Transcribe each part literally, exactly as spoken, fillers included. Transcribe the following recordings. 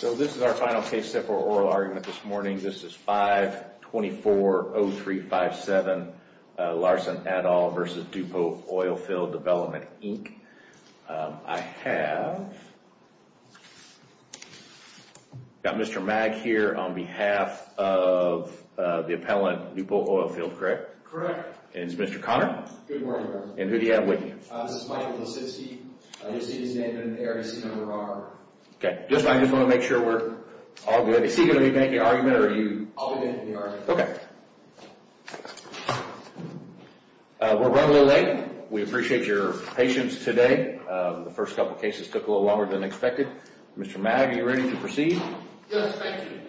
So this is our final case set for oral argument this morning. This is five twenty-four oh three five seven, uh, Larson et al. Versus DuPont Oilfield Development, Incorporated. Um, I have got Mister Mag here on behalf of uh, the appellant, DuPont Oilfield, correct? Correct. And it's Mister Connor? Good morning, Your Honor. And who do you have with you? Uh, this is Michael Lisinsky. Uh, you'll see his name in the A R D C number R. Okay, just I just want to make sure we're all good. Is he going to be making an argument, or are you? I'll be making the argument. Okay. Uh, we're running a little late. We appreciate your patience today. Um, the first couple cases took a little longer than expected. Mister Mag, are you ready to proceed? Yes, thank you.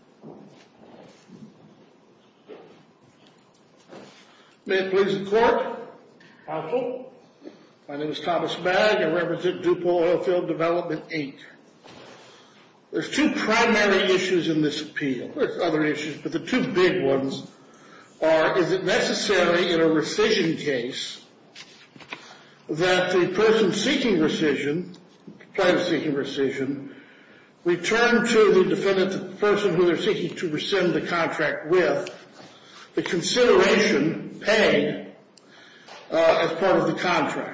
May it please the court, counsel. My name is Thomas Mag. I represent DuPont Oilfield Development, Incorporated. There's two primary issues in this appeal. There's other issues, but the two big ones are, is it necessary in a rescission case that the person seeking rescission, plaintiff seeking rescission, return to the defendant, the person who they're seeking to rescind the contract with, the consideration paid uh, as part of the contract.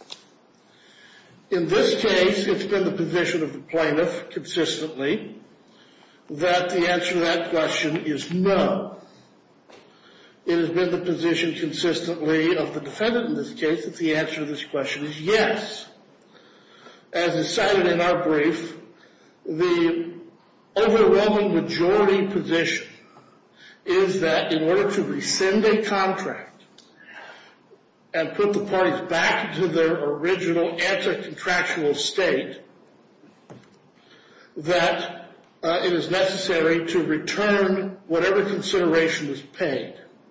In this case, it's been the position of the plaintiff consistently that the answer to that question is no. It has been the position consistently of the defendant in this case that the answer to this question is yes. As is cited in our brief, the overwhelming majority position is that in order to rescind a contract and put the parties back into their original anti-contractual state, that uh, it is necessary to return whatever consideration was paid.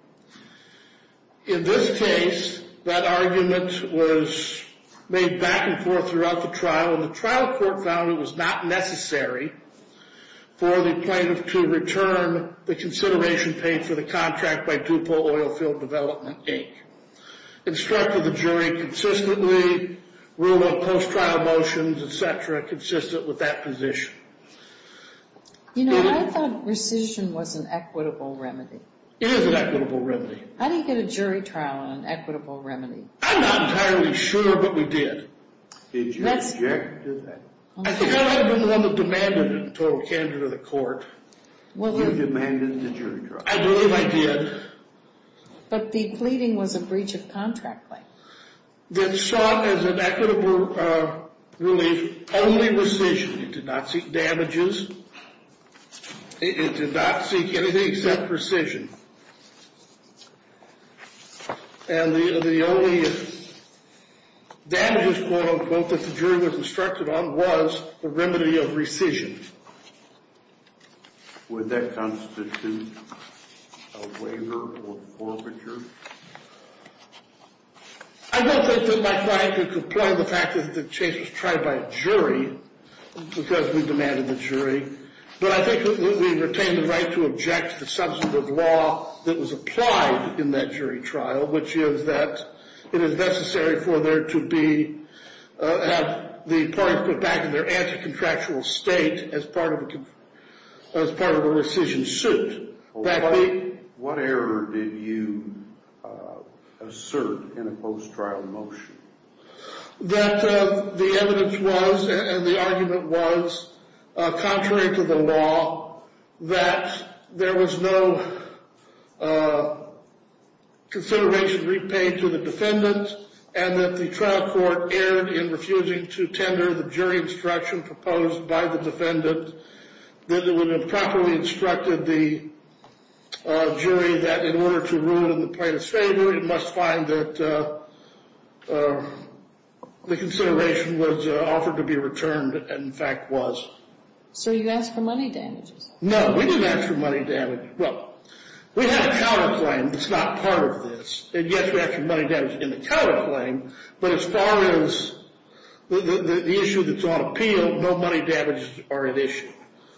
In this case, that argument was made back and forth throughout the trial, and the trial court found it was not necessary for the plaintiff to return the consideration paid for the contract by DuPont Oilfield Development, Incorporated. Instructed the jury consistently, ruled on post-trial motions, et cetera, consistent with that position. You know, it, I thought rescission was an equitable remedy. It is an equitable remedy. How do you get a jury trial on an equitable remedy? I'm not entirely sure, but we did. Did you That's, object to that? I think I might have been the one that demanded it in total candor to the court. Well, You the, demanded the jury trial. I believe I did. But the pleading was a breach of contract claim. That sought as an equitable uh, relief only rescission. It did not seek damages. It, it did not seek anything except rescission. And the the only damages, quote unquote, that the jury was instructed on was the remedy of rescission. Would that constitute a waiver or forfeiture? I don't think that my client could complain the fact that the case was tried by a jury because we demanded the jury. But I think that we retained the right to object to the substantive law that was applied in that jury trial, which is that it is necessary for there to be, uh, have the parties put back in their anti-contractual state as part of a, as part of a rescission suit. Well, That what, the, what error did you uh, assert in a post-trial motion? that uh, the evidence was, and the argument was, uh, contrary to the law, that there was no uh, consideration repaid to the defendant, and that the trial court erred in refusing to tender the jury instruction proposed by the defendant, that it would have properly instructed the uh, jury that in order to rule in the plaintiff's favor, it must find that uh, uh, the consideration was uh, offered to be returned, and in fact was. So you asked for money damages? No, we didn't ask for money damage. Well, we had a counterclaim that's not part of this. And yes, we asked for money damage in the counterclaim, but as far as the, the, the issue that's on appeal, no money damages are at issue.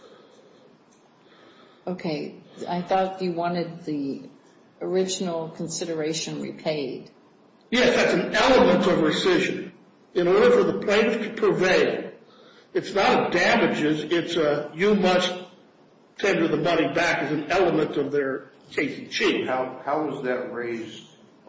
Okay, I thought you wanted the original consideration repaid. Yes, that's an element of rescission. In order for the plaintiff to prevail, it's not a damages, it's a you must tender the money back as an element of their case in chief. How, how was that raised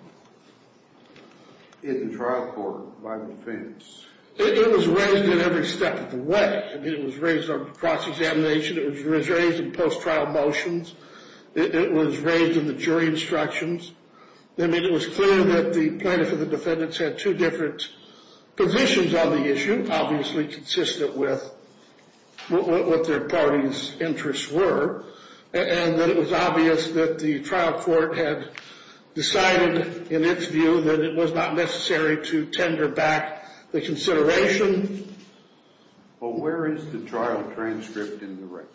in the trial court by the defense? It, it was raised in every step of the way. I mean, it was raised on cross-examination. It was raised in post-trial motions. It, it was raised in the jury instructions. I mean, it was clear that the plaintiff and the defendants had two different positions on the issue, obviously consistent with what, what their parties' interests were, and that it was obvious that the trial court had decided, in its view, that it was not necessary to tender back the consideration. Well, where is the trial transcript in the record?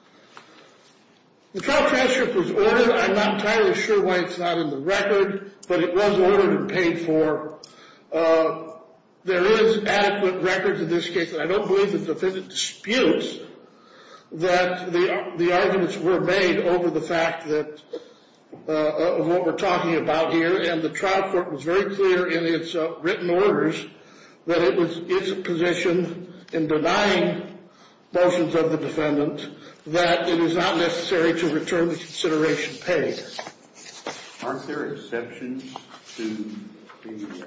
The trial transcript was ordered. I'm not entirely sure why it's not in the record, but it was ordered and paid for. Uh, there is adequate records in this case, and I don't believe the defendant disputes that the, the arguments were made over the fact that uh, of what we're talking about here, and the trial court was very clear in its uh, written orders that it was its position in denying motions of the defendant that it is not necessary to return the consideration paid. Aren't there exceptions to the uh,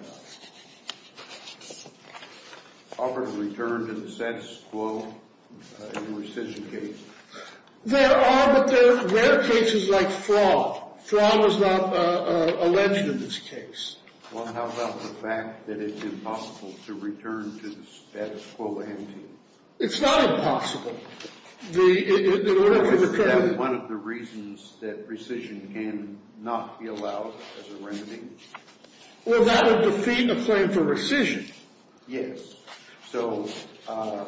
offer to return to the status quo uh, in the rescission case? There are, but there are rare cases like fraud. Fraud was not uh, uh, alleged in this case. Well, how about the fact that it's impossible to return to the status quo ante? It's not impossible. The, in order to Is return, that one of the reasons that rescission can not be allowed as a remedy? well, that would defeat a claim for rescission. Yes. So, uh,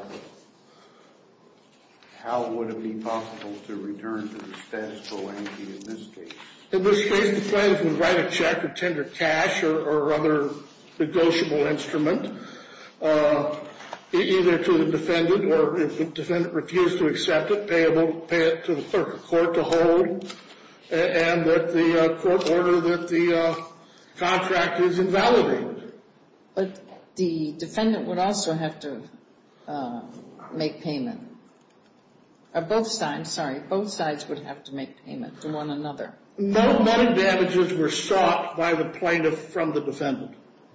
how would it be possible to return to the status quo ante in this case? In this case, the plaintiff would write a check or tender cash or, or other negotiable instrument, uh, either to the defendant, or if the defendant refused to accept it, payable, pay it to the clerk of court to hold, and that the uh, court order that the uh, contract is invalidated. But the defendant would also have to uh, make payment. Or both sides, sorry, both sides would have to make payment to one another. No money damages were sought by the plaintiff from the defendant.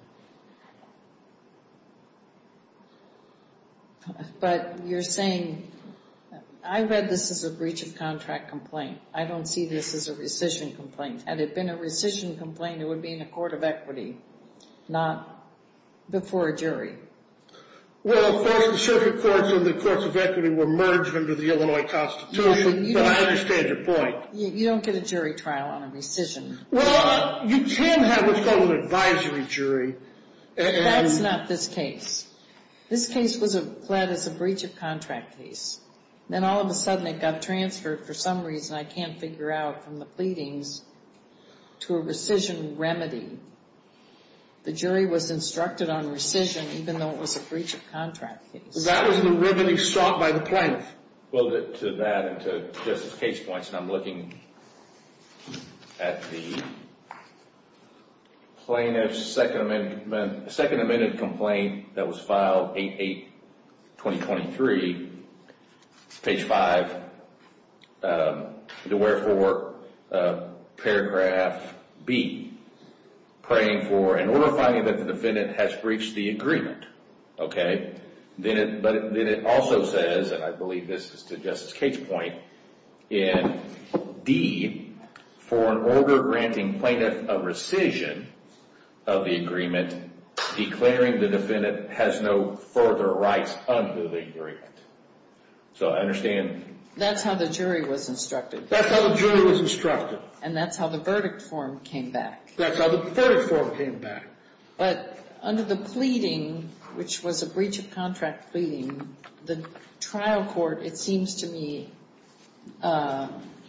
But you're saying, I read this as a breach of contract complaint. I don't see this as a rescission complaint. Had it been a rescission complaint, it would be in a court of equity, not before a jury. Well, of course, the circuit courts and the courts of equity were merged under the Illinois Constitution, yeah, but, but I understand your point. You, you don't get a jury trial on a rescission. Well, uh, you can have what's called an advisory jury. And that's not this case. This case was a, pled as a breach of contract case. Then all of a sudden it got transferred for some reason I can't figure out from the pleadings to a rescission remedy. The jury was instructed on rescission even though it was a breach of contract case. That was the remedy sought by the plaintiff. Well, to, to that and to Justice Cage's points, and I'm looking at the plaintiff's second amendment, second amended complaint that was filed eight eight twenty twenty-three, page five, um, the wherefore, uh, paragraph B, praying for an order finding that the defendant has breached the agreement. Okay? Then it, but it, then it also says, and I believe this is to Justice Cage's point, in D, for an order granting plaintiff a rescission of the agreement, declaring the defendant has no further rights under the agreement. So I understand. That's how the jury was instructed. That's how the jury was instructed. And that's how the verdict form came back. That's how the verdict form came back. But under the pleading, which was a breach of contract pleading, the trial court, it seems to me, uh,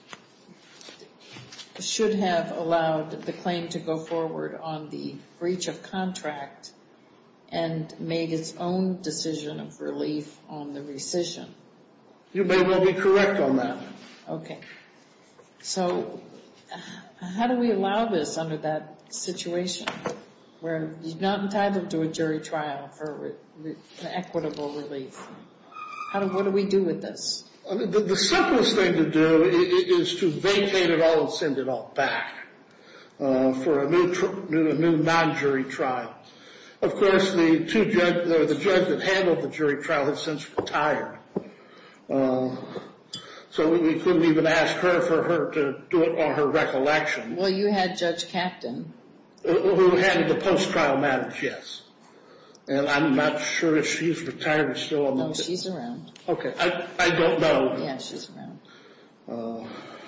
should have allowed the claim to go forward on the breach of contract and made its own decision of relief on the rescission. You may well be correct on that. Okay. So how do we allow this under that situation where you're not entitled to a jury trial for re- re- equitable relief? How do, what do we do with this? I mean, the, the simplest thing to do is, is to vacate it all and send it all back uh, for a new, tr- new, a new non-jury trial. Of course, the two judge, the, the judge that handled the jury trial has since retired, uh, so we, we couldn't even ask her for her to do it on her recollection. Well, you had Judge Captain, who handled the post-trial matters, yes. And I'm not sure if she's retired or still on the... No, she's around. Okay, I, I don't know. Yeah, she's around. Uh,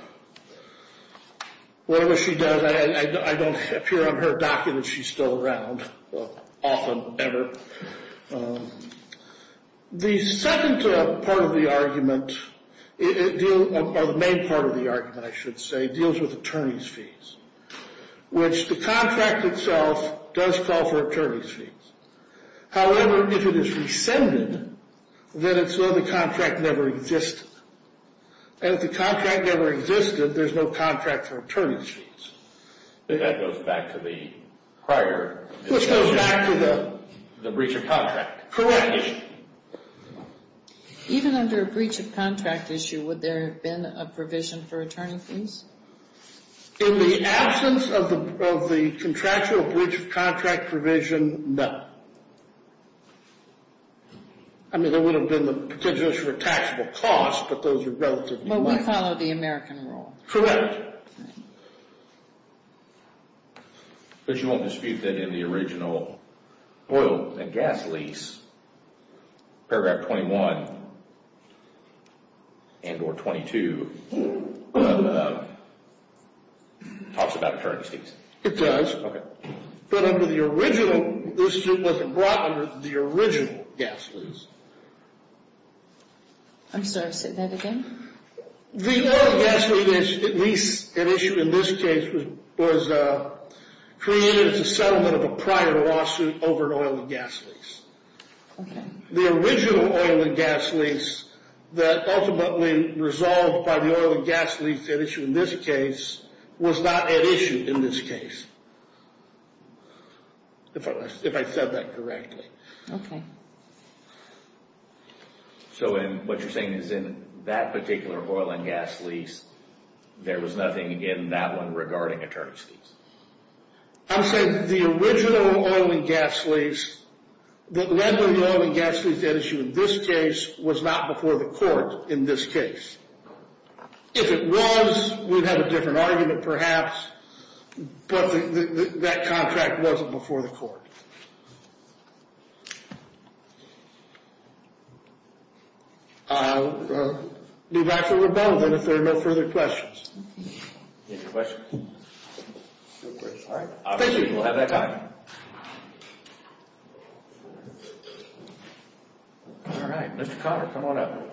whatever she does, I, I, I don't appear on her docket that she's still around, uh, often, ever. Um, the second uh, part of the argument, it, it deal, or the main part of the argument, I should say, deals with attorney's fees, which the contract itself does call for attorney's fees. However, if it is rescinded, then it's though the contract never existed. And if the contract never existed, there's no contract for attorney's fees. But that goes back to the prior discussion. Which goes back to the... The breach of contract. Correct. Issue. Even under a breach of contract issue, would there have been a provision for attorney fees? In the absence of the of the contractual breach of contract provision, no. I mean, there would have been the potential for taxable costs, but those are relatively Well, we minor. follow the American rule. Correct. But you won't dispute that in the original oil and gas lease, paragraph twenty-one and or twenty-two uh, uh, talks about attorney's fees. It does. Okay. But under the original, this suit wasn't brought under the original gas lease. I'm sorry, say that again? The oil and gas lease at issue in this case was, was uh, created as a settlement of a prior lawsuit over an oil and gas lease. Okay. The original oil and gas lease that ultimately resolved by the oil and gas lease at issue in this case was not at issue in this case. If I, if I said that correctly. Okay. So in what you're saying is in that particular oil and gas lease, there was nothing in that one regarding attorney's fees. I'm saying the original oil and gas lease that led to the oil and gas lease at issue in this case was not before the court in this case. If it was, we'd have a different argument perhaps, but the, the, the, that contract wasn't before the court. I'll uh, be back for rebuttal then if there are no further questions. Any questions? No question. All right. Obviously, Thank you. we'll have that time. All right. Mister Connor, come on up.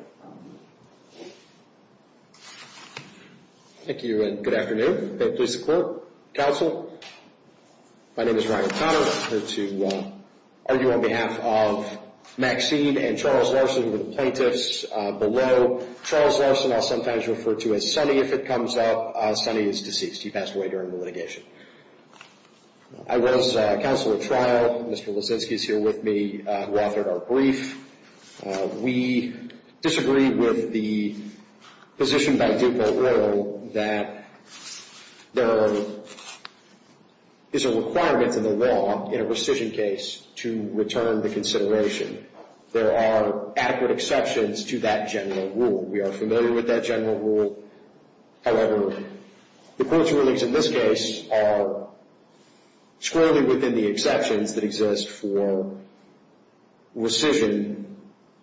Thank you and good afternoon. May it please the court, counsel. My name is Ryan Connor. I'm here to uh, argue on behalf of Maxine and Charles Larson, who are the plaintiffs uh, below. Charles Larson I'll sometimes refer to as Sonny if it comes up. Uh, Sonny is deceased. He passed away during the litigation. I was uh, counsel at trial. Mister Lasinski is here with me, uh, who authored our brief. Uh, we disagree with the position by Dupo Oil that there is a requirement in the law in a rescission case to return the consideration. There are adequate exceptions to that general rule. We are familiar with that general rule. However, the court's rulings in this case are squarely within the exceptions that exist for rescission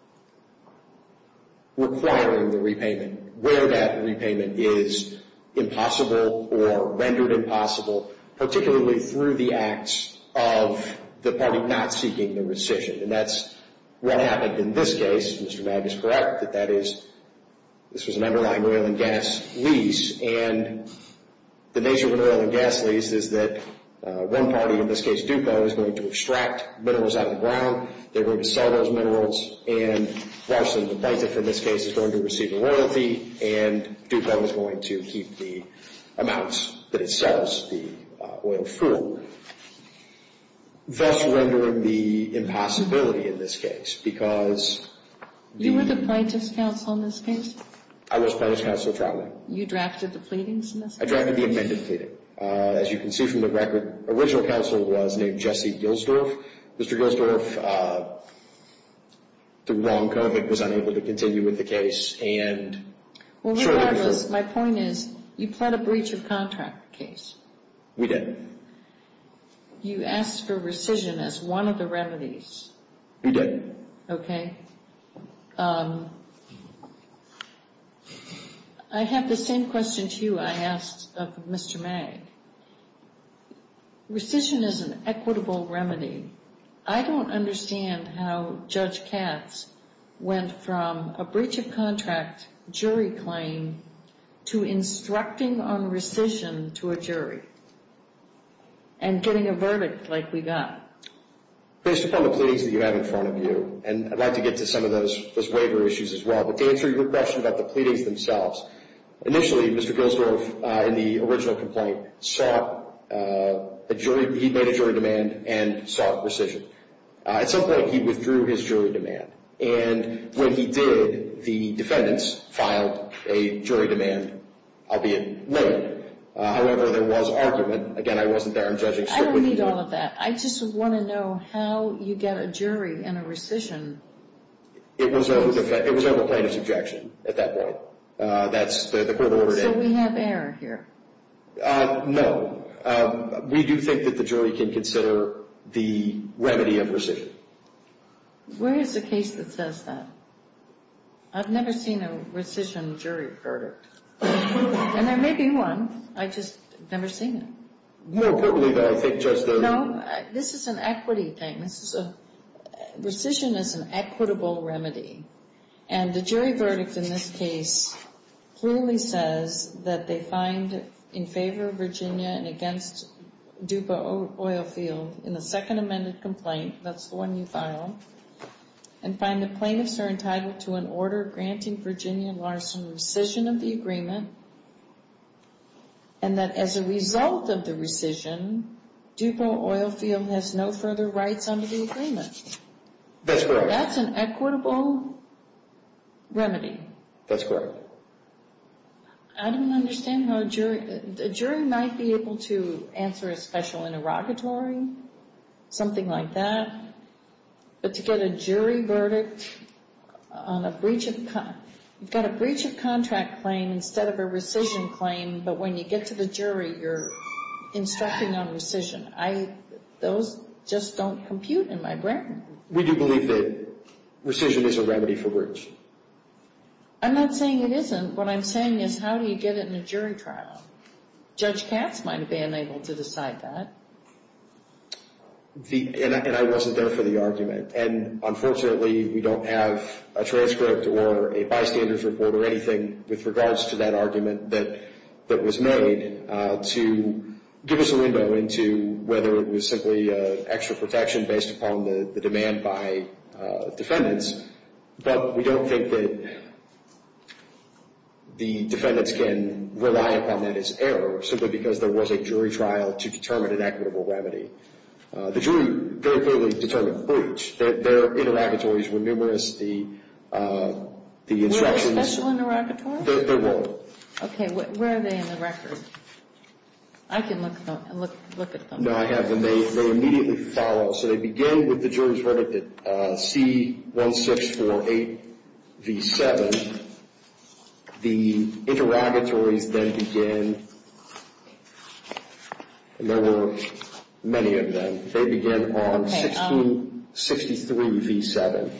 requiring the repayment, where that repayment is impossible or rendered impossible, particularly through the acts of the party not seeking the rescission. And that's what happened in this case. Mister Mag is correct that that is, this was an underlying oil and gas lease, and the nature of an oil and gas lease is that uh, one party, in this case Dupo, is going to extract minerals out of the ground. They're going to sell those minerals, and Larson, the plaintiff in this case, is going to receive a royalty, and Dupo is going to keep the amounts that it sells the uh, oil for, thus rendering the impossibility in this case, because You were the plaintiff's counsel in this case? I was plaintiff's counsel trial. You drafted the pleadings in this case? I drafted the amended pleading. Uh, as you can see from the record, original counsel was named Jesse Gilsdorf. Mister Gilsdorf, uh, through long COVID, was unable to continue with the case, and well, regardless, before, my point is, you pled a breach of contract case. We did. You asked for rescission as one of the remedies. We did. Okay. Um, I have the same question to you I asked of Mister Mag. Rescission is an equitable remedy. I don't understand how Judge Katz went from a breach of contract jury claim to instructing on rescission to a jury and getting a verdict like we got. Based upon the pleadings that you have in front of you, and I'd like to get to some of those, those waiver issues as well, but to answer your question about the pleadings themselves, initially, Mister Gilsdorf, uh, in the original complaint, sought uh, a jury, he made a jury demand and sought rescission. Uh, at some point, he withdrew his jury demand. And when he did, the defendants filed a jury demand, albeit late. Uh, however, there was argument. Again, I wasn't there. I'm judging strictly. I don't need all of that. I just want to know how you get a jury and a rescission. It was over, it was over plaintiff's objection at that point. Uh, that's the, the court ordered it. So we have error here. Uh, no. Um, we do think that the jury can consider the remedy of rescission. Where is the case that says that? I've never seen a rescission jury verdict. And there may be one. I just never seen it. More importantly, though, I think, Judge, the... No, this is an equity thing. This is a... Rescission is an equitable remedy. And the jury verdict in this case clearly says that they find in favor of Virginia and against Dupa Oil Field in the second amended complaint, that's the one you filed, and find the plaintiffs are entitled to an order granting Virginia Larson rescission of the agreement, and that as a result of the rescission, Dupa Oil Field has no further rights under the agreement. That's correct. That's an equitable remedy. That's correct. I don't understand how a jury, a jury might be able to answer a special interrogatory, something like that, but to get a jury verdict on a breach of, con- you've got a breach of contract claim instead of a rescission claim, but when you get to the jury, you're instructing on rescission. I, those just don't compute in my brain. We do believe that rescission is a remedy for breach. I'm not saying it isn't. What I'm saying is, how do you get it in a jury trial? Judge Katz might have been able to decide that. The, and, I, and I wasn't there for the argument. And unfortunately, we don't have a transcript or a bystander's report or anything with regards to that argument that that was made uh, to give us a window into whether it was simply uh, extra protection based upon the, the demand by uh, defendants. But we don't think that the defendants can rely upon that as error simply because there was a jury trial to determine an equitable remedy. Uh, the jury very clearly determined breach. Their, their interrogatories were numerous. The uh, the instructions. Were there special interrogatories? There, there were. Okay, wh- where are they in the record? I can look them, look look at them. No, I have them. They they immediately follow. So they begin with the jury's verdict at uh, C one six four eight V seven. The interrogatories then begin, and there were many of them. They begin on okay, sixteen sixty-three V seven.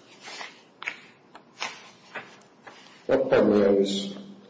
Oh, pardon me, I was...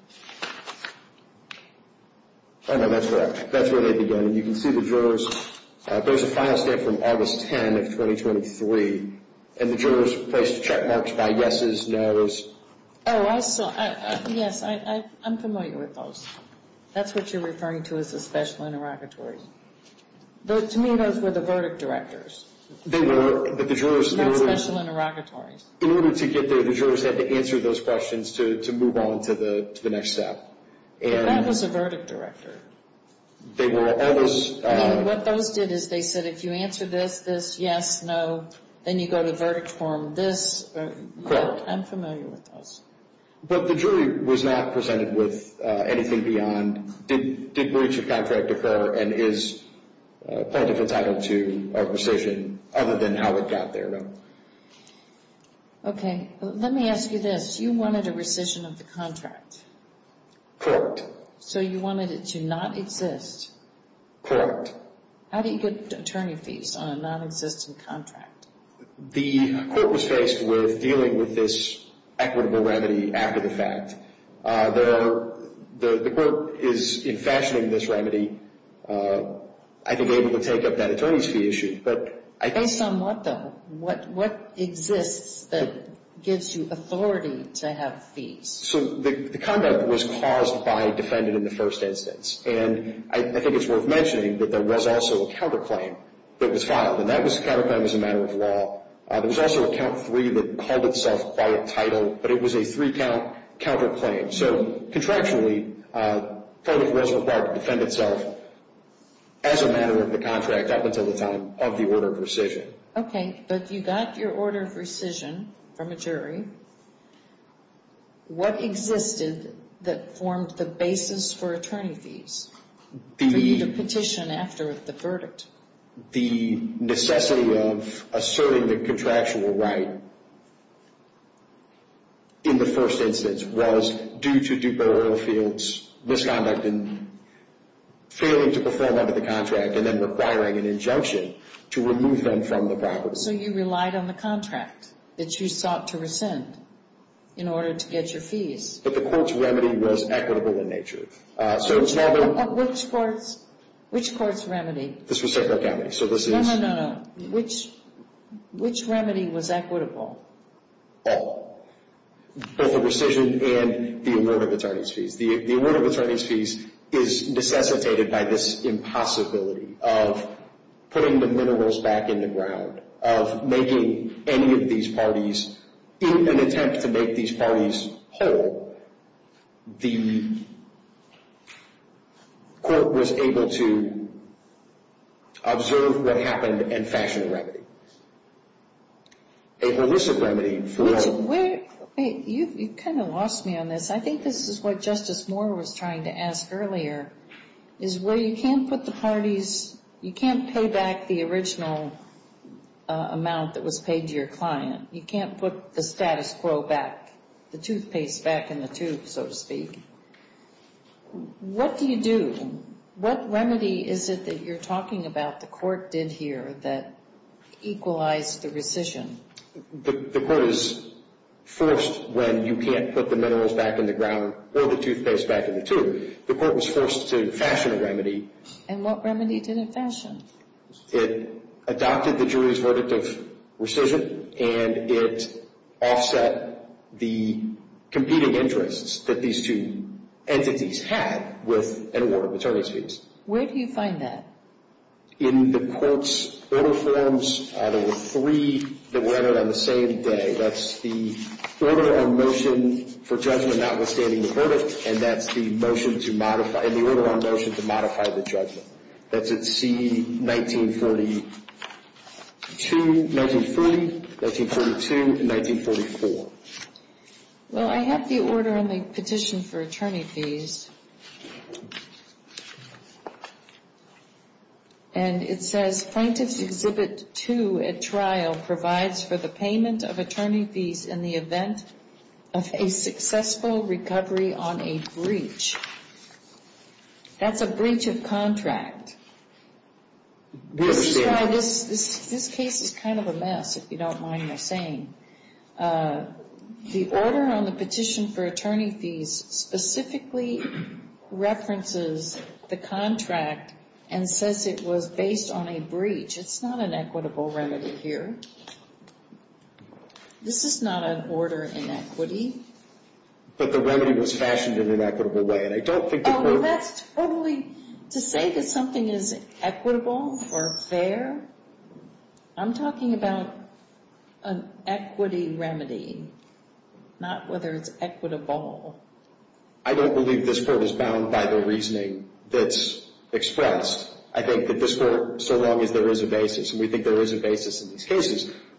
Oh, no, that's correct. That's where they begin. And you can see the jurors, uh, there's a final stamp from August tenth of twenty twenty-three, and the jurors placed check marks by yeses, nos. Oh, I saw, I, I, yes, I, I, I'm familiar with those. That's what you're referring to as the special interrogatories. Those, to me, those were the verdict directors. They were, but the jurors... Not in order, special interrogatories. In order to get there, the jurors had to answer those questions to, to move on to the to the next step. And but that was a verdict director. They were all those... Uh, I mean, what those did is they said, if you answer this, this, yes, no, then you go to verdict form this. Or, Correct. I'm familiar with those. But the jury was not presented with uh, anything beyond did, did breach of contract occur and is uh, plaintiff entitled to a rescission other than how it got there, no. Okay, let me ask you this. You wanted a rescission of the contract. Correct. So you wanted it to not exist. Correct. How do you get attorney fees on a non-existent contract? The court was faced with dealing with this equitable remedy after the fact. Uh, there are, the, the court is, in fashioning this remedy, uh, I think able to take up that attorney's fee issue, but I think... Based on what, though? What, what exists that gives you authority to have fees? So the, the conduct was caused by defendant in the first instance, and I, I think it's worth mentioning that there was also a counterclaim that was filed, and that was a counterclaim as a matter of law. Uh, there was also a count three that called itself quiet title, but it was a three-count counterclaim. So contractually, uh, plaintiff was required to defend itself as a matter of the contract up until the time of the order of rescission. Okay, but you got your order of rescission from a jury. What existed that formed the basis for attorney fees The, for you to petition after the verdict? The necessity of asserting the contractual right in the first instance was due to Dupo Oilfield's misconduct in failing to perform under the contract and then requiring an injunction to remove them from the property. So you relied on the contract that you sought to rescind in order to get your fees. But the court's remedy was equitable in nature. Uh, so it's not that... Which court's, which court's remedy? This was St. Clair County, so this is... No, no, no, no. Which, which remedy was equitable? All. Both the rescission and the award of attorney's fees. The, the award of attorney's fees is necessitated by this impossibility of putting the minerals back in the ground, of making any of these parties, in an attempt to make these parties whole. The court was able to observe what happened and fashion a remedy. A holistic remedy for... Which, where, wait, you you kind of lost me on this. I think this is what Justice Moore was trying to ask earlier, is where you can't put the parties, you can't pay back the original uh, amount that was paid to your client. You can't put the status quo back, the toothpaste back in the tube, so to speak. What do you do? What remedy is it that you're talking about the court did here that equalized the rescission? The, the court is forced, when you can't put the minerals back in the ground or the toothpaste back in the tube, the court was forced to fashion a remedy. And what remedy did it fashion? It adopted the jury's verdict of rescission, and it offset the competing interests that these two entities had with an award of attorney's fees. Where do you find that? In the court's order forms, uh, there were three that were entered on the same day. That's the order on motion for judgment notwithstanding the verdict, and that's the motion to modify, and the order on motion to modify the judgment. That's at C nineteen forty-two, nineteen forty, nineteen forty-two, and nineteen forty-four. Well, I have the order on the petition for attorney fees. And it says, Plaintiff's Exhibit two at trial provides for the payment of attorney fees in the event of a successful recovery on a breach. That's a breach of contract. We This is understand. why this, this, this case is kind of a mess, if you don't mind my saying. Uh, the order on the petition for attorney fees specifically references the contract and says it was based on a breach. It's not an equitable remedy here. This is not an order in equity. But the remedy was fashioned in an equitable way, and I don't think the Oh, court... well, that's totally... To say that something is equitable or fair, I'm talking about an equity remedy, not whether it's equitable. I don't believe this court is bound by the reasoning that's expressed. I think that this court, so long as there is a basis, and we think there is a basis in these cases,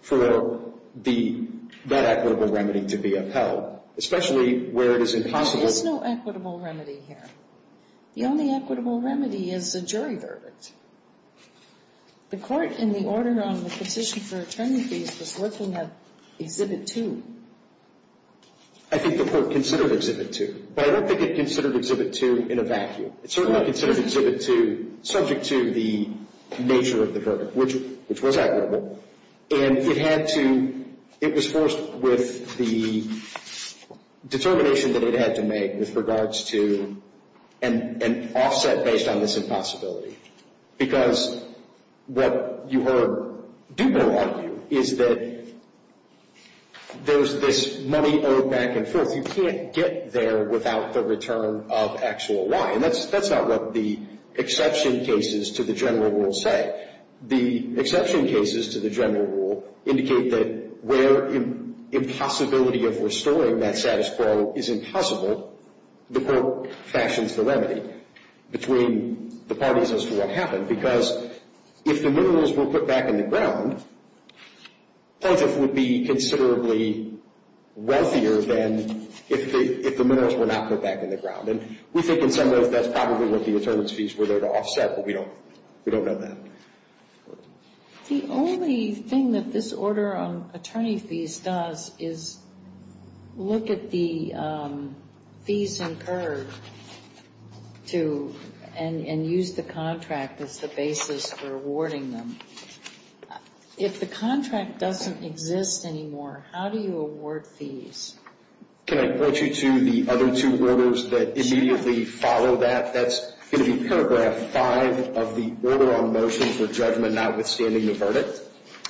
for the that equitable remedy to be upheld, especially where it is impossible. There is no equitable remedy here. The only equitable remedy is a jury verdict. The court in the order on the petition for attorney fees was looking at Exhibit two. I think the court considered Exhibit two, but I don't think it considered Exhibit two in a vacuum. It certainly considered Exhibit two subject to the nature of the verdict, which which was equitable. And it had to, it was forced with the determination that it had to make with regards to an, an offset based on this impossibility. Because what you heard Dupo argue is that there's this money owed back and forth. You can't get there without the return of X or Y. And that's, that's not what the exception cases to the general rule say. The exception cases to the general rule indicate that where im- impossibility of restoring that status quo is impossible, the court fashions the remedy between the parties as to what happened. Because if the minerals were put back in the ground, plaintiff would be considerably wealthier than if the, if the minerals were not put back in the ground. And we think in some ways that's probably what the attorney's fees were there to offset, but we don't, we don't know that. The only thing that this order on attorney fees does is look at the um, fees incurred to and, and use the contract as the basis for awarding them. If the contract doesn't exist anymore, how do you award fees? Can I point you to the other two orders that immediately sure. follow that? That's going to be paragraph five of the order on motion for judgment notwithstanding the verdict.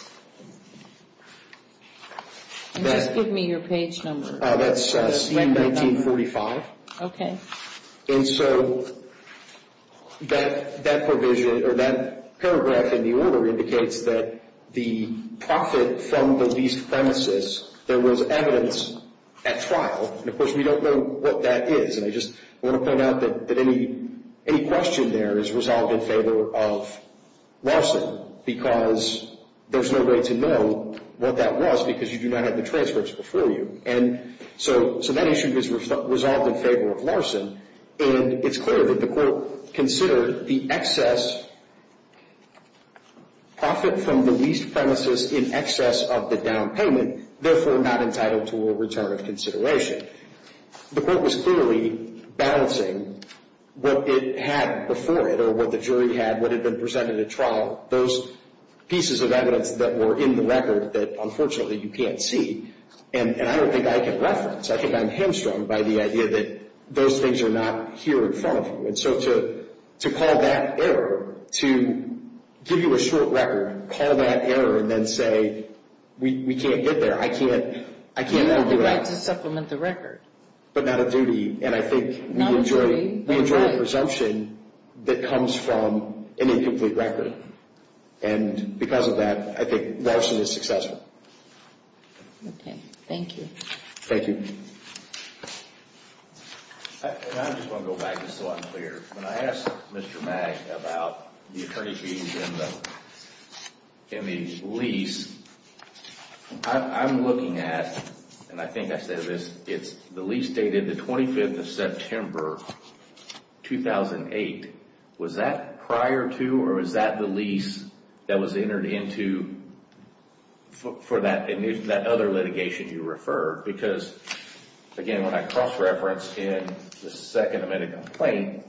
And that, just give me your page number. Uh, that's uh, C nineteen forty-five. Okay. And so that that provision or that paragraph in the order indicates that the profit from the leased premises, there was evidence at trial, and of course we don't know what that is. And I just want to point out that, that any any question there is resolved in favor of Larson, because there's no way to know what that was because you do not have the transcripts before you. And so so that issue is re- resolved in favor of Larson, and it's clear that the court considered the excess profit from the leased premises in excess of the down payment, therefore not entitled to a return of consideration. The court was clearly balancing what it had before it, or what the jury had, what had been presented at trial, those pieces of evidence that were in the record that unfortunately you can't see, and, and I don't think I can reference. I think I'm hamstrung by the idea that those things are not here in front of you. And so to to call that error, to give you a short record, call that error, and then say, we, we can't get there. I can't, I can't you have the argue right that. to supplement the record. But not a duty, and I think Not we enjoy, duty, we enjoy right. a presumption that comes from an incomplete record. And because of that, I think Larson is successful. Okay, thank you. Thank you. I, and I just want to go back just so I'm clear. When I asked Mister Mag about the attorney fees in the in the lease, I, I'm looking at, and I think I said this, it's the lease dated the twenty-fifth of September, two thousand eight. Was that prior to, or was that the lease that was entered into for, for that that other litigation you referred? Because, again, when I cross-reference in the second amended complaint,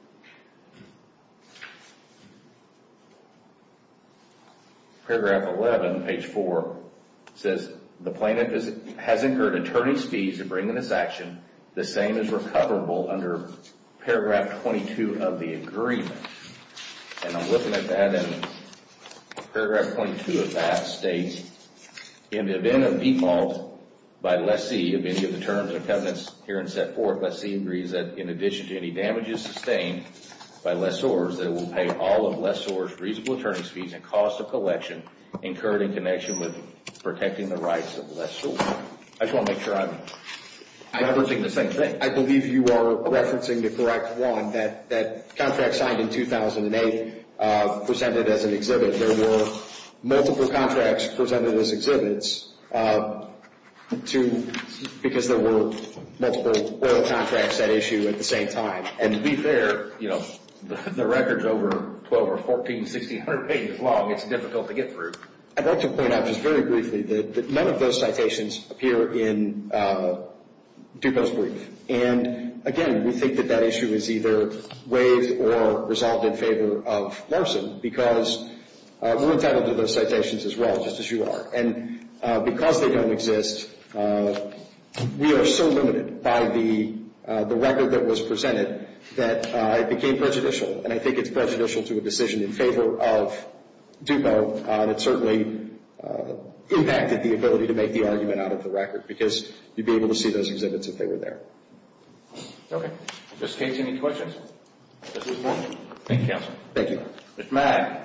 paragraph eleven, page four, says, the plaintiff is, has incurred attorney's fees in bringing this action. The same is recoverable under paragraph twenty-two of the agreement. And I'm looking at that, and paragraph twenty-two of that states, in the event of default by lessee of any of the terms or covenants herein set forth, lessee agrees that in addition to any damages sustained by lessors, that it will pay all of lessor's reasonable attorney's fees and cost of collection incurred in connection with protecting the rights of lessor. I just want to make sure I'm referencing the same thing. I believe you are referencing the correct one. That, that contract signed in two thousand eight, uh, presented as an exhibit. There were multiple contracts presented as exhibits uh, to because there were multiple oil contracts at issue at the same time. And to be fair, you know, the, the record's over twelve or fourteen, sixteen hundred pages long. It's difficult to get through. I'd like to point out just very briefly that, that none of those citations appear in uh, DuPo's brief. And again, we think that that issue is either waived or resolved in favor of Larson because uh, we're entitled to those citations as well, just as you are. And uh, because they don't exist, uh, we are so limited by the uh, the record that was presented that uh, it became prejudicial. And I think it's prejudicial to a decision in favor of DuPo, uh, and it certainly uh, impacted the ability to make the argument out of the record because you'd be able to see those exhibits if they were there. Okay. Mister Cates, any questions? Mister Moore? Thank you, Counsel. Thank you. Mister Mag?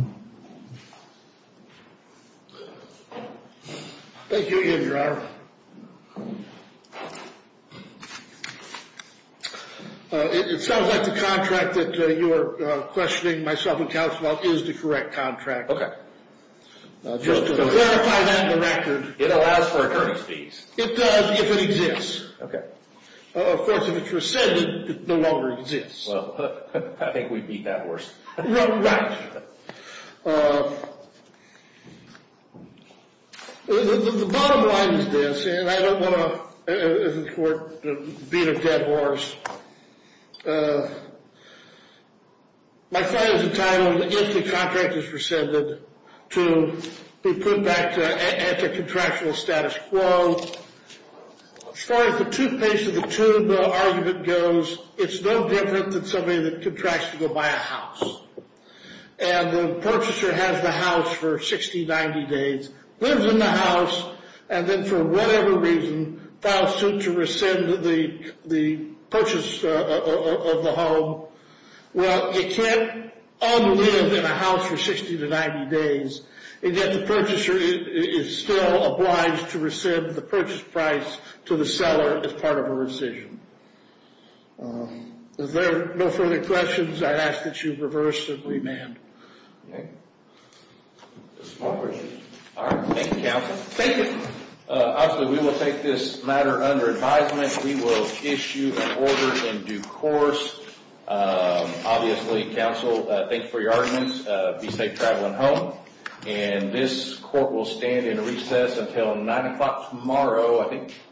Thank you again, Your Honor. Uh, it, it sounds like the contract that uh, you are uh, questioning myself and counsel about is the correct contract. Okay. Uh, just to clarify that in the record. It allows for attorney's fees. It does if it exists. Okay. Uh, of course, if it's rescinded, it no longer exists. Well, I think we beat that horse. Right. right. Uh, the, the, the bottom line is this, and I don't want to, as the court, uh, beat a dead horse. Uh, my client is entitled, if the contract is rescinded, to be put back to anti-contractual status quo. As far as the toothpaste of the tube uh, argument goes, it's no different than somebody that contracts to go buy a house. And the purchaser has the house for sixty, ninety days, lives in the house, and then for whatever reason files suit to rescind the, the purchase uh, of the home. Well, you can't unlive in a house for sixty to ninety days, and yet the purchaser is still obliged to rescind the purchase price to the seller as part of a rescission. Uh, if there are no further questions, I ask that you reverse and remand. Okay. Small questions. All right. Thank you, counsel. Thank you. Uh, obviously, we will take this matter under advisement. We will issue an order in due course. Um, obviously, counsel, uh, thank you for your arguments. Uh, be safe traveling home. And this court will stand in recess until nine o'clock tomorrow. I think